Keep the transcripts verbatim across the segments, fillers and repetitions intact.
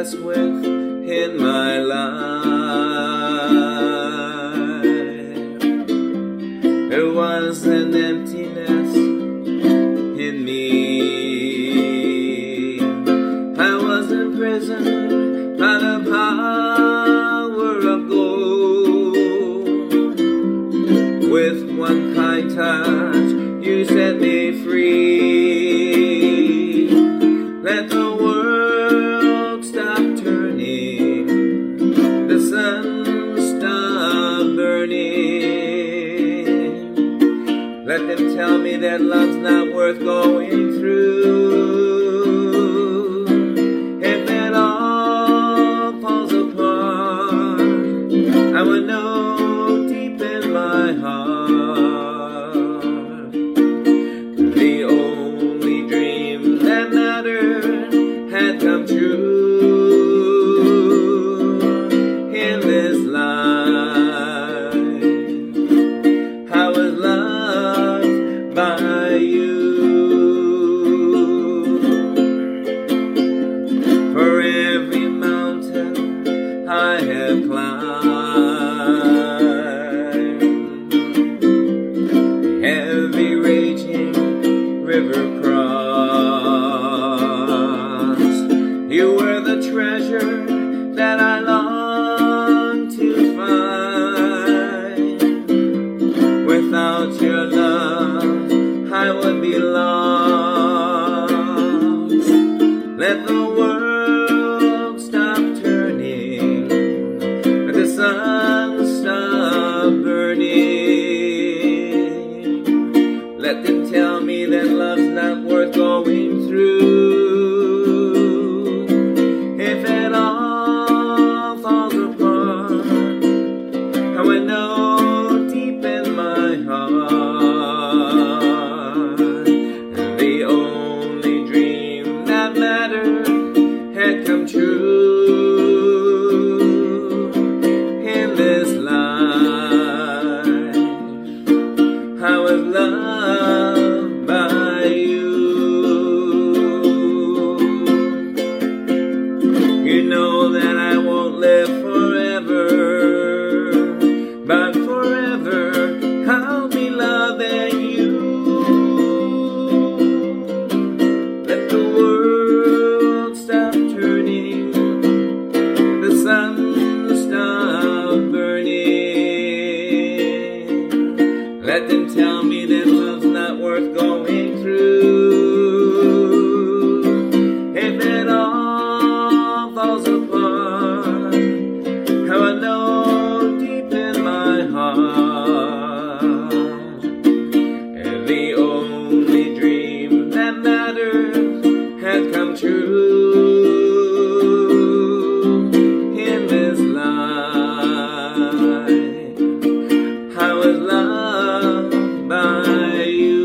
that's within my life. There was an emptiness in me. I was imprisoned by the power of gold. With one kind touch, you set me free. Let the world stop turning, the sun stop burning. Let them tell me that love's not worth going through. If it all falls apart, I would know deep in my heart the only dream that mattered had come true in this life. I was loved by you. For every mountain I have climbed, every raging river crossed, you were the treasure that I longed to find. Without your love, I would be lost. Let the world stop turning, let the sun stop burning. Let them tell me that love's not worth going through. If it all falls apart, I would know deep in my heart the only dream that mattered had come true in this life. I was loved by you. You know that I won't live forever, but forever I'll be loving you. Let the world stop turning, the sun stop burning. Let them tell me that love's not worth going through. If it all falls apart, I will know deep in my heart and the only dream that mattered had come true in this life. I was loved by you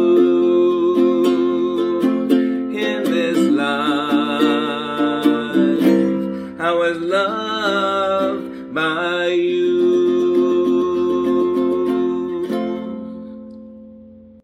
in this life. I was loved by